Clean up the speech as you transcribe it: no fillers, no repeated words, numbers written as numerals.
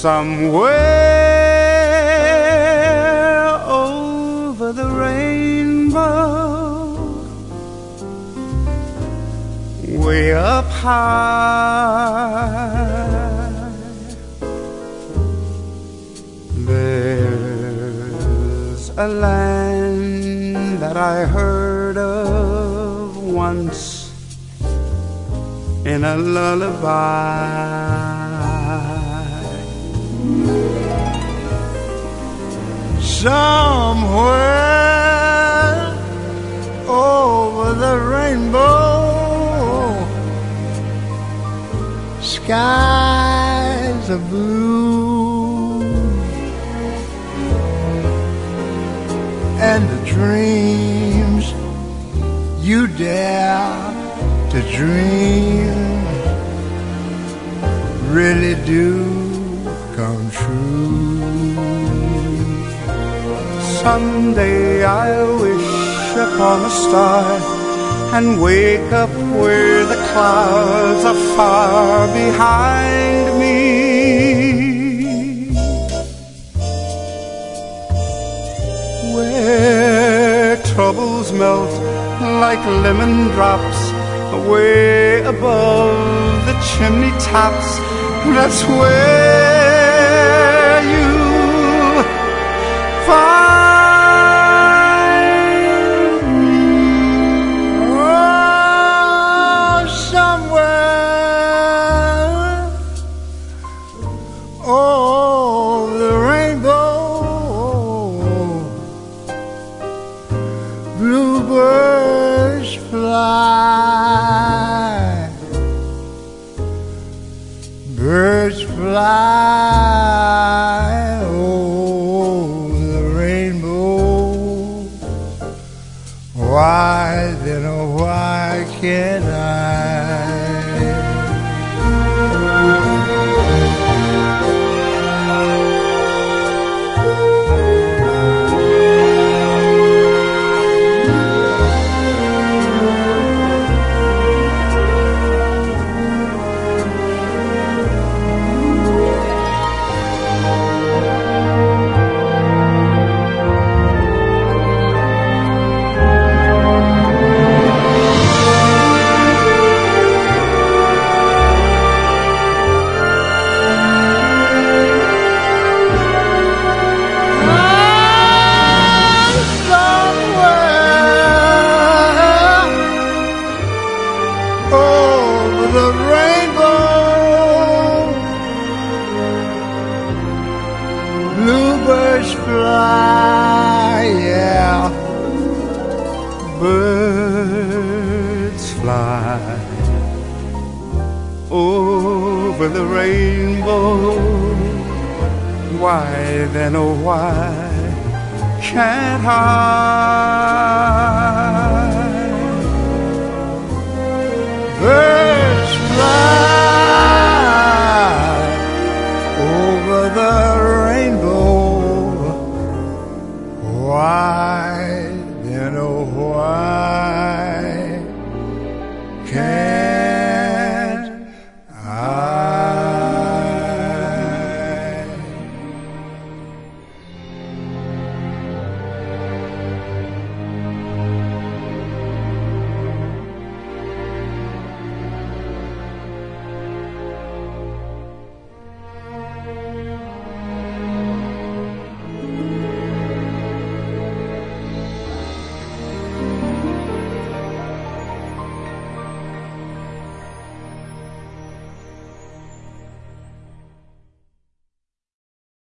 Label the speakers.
Speaker 1: Somewhere over the rainbow, way up high, there's a land that I heard of once in a lullaby. Somewhere over the rainbow, skies are blue, and the dreams you dare to dream really do come true. Someday I'll wish upon a star and wake up where the clouds are far behind me, where troubles melt like lemon drops way above the chimney tops. That's where you find me. Oh, somewhere over the rainbow, bluebirds fly, birds fly over the rainbow. Why then, oh why can't I? The rainbow, bluebirds fly, yeah, birds fly over the rainbow. Why then, oh why can't I?